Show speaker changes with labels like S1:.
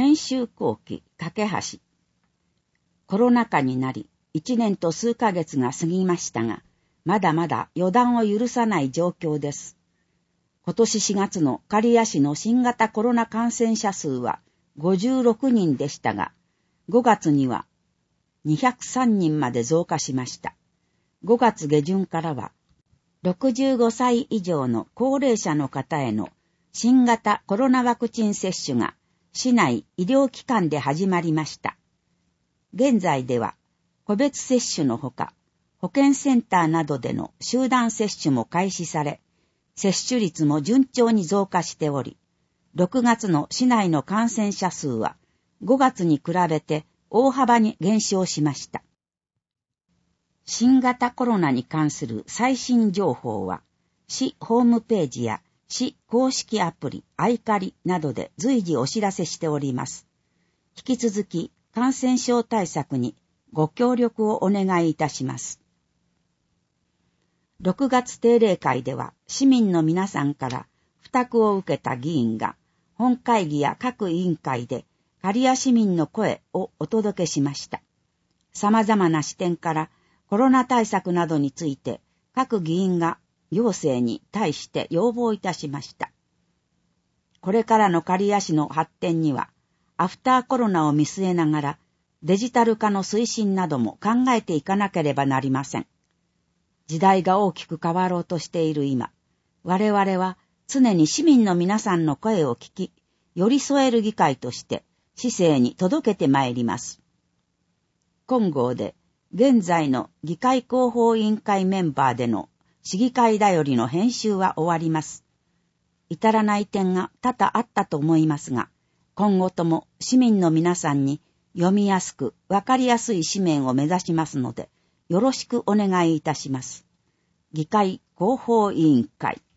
S1: 編集後期架け橋。コロナ禍になり、1年と数ヶ月が過ぎましたが、まだまだ予断を許さない状況です。今年4月の刈谷市の新型コロナ感染者数は56人でしたが、5月には203人まで増加しました。5月下旬からは、65歳以上の高齢者の方への新型コロナワクチン接種が市内医療機関で始まりました。現在では、個別接種のほか、保健センターなどでの集団接種も開始され、接種率も順調に増加しており、6月の市内の感染者数は5月に比べて大幅に減少しました。新型コロナに関する最新情報は、市ホームページや市公式アプリ、アイカリなどで随時お知らせしております。引き続き感染症対策にご協力をお願いいたします。6月定例会では市民の皆さんから付託を受けた議員が本会議や各委員会で刈谷市民の声をお届けしました。様々な視点からコロナ対策などについて各議員が行政に対して要望いたしました。これからの刈谷市の発展にはアフターコロナを見据えながらデジタル化の推進なども考えていかなければなりません。時代が大きく変わろうとしている今、我々は常に市民の皆さんの声を聞き、寄り添える議会として市政に届けてまいります。今号で現在の議会広報委員会メンバーでの市議会だよりの編集は終わります。至らない点が多々あったと思いますが、今後とも市民の皆さんに読みやすくわかりやすい紙面を目指しますので、よろしくお願いいたします。議会広報委員会。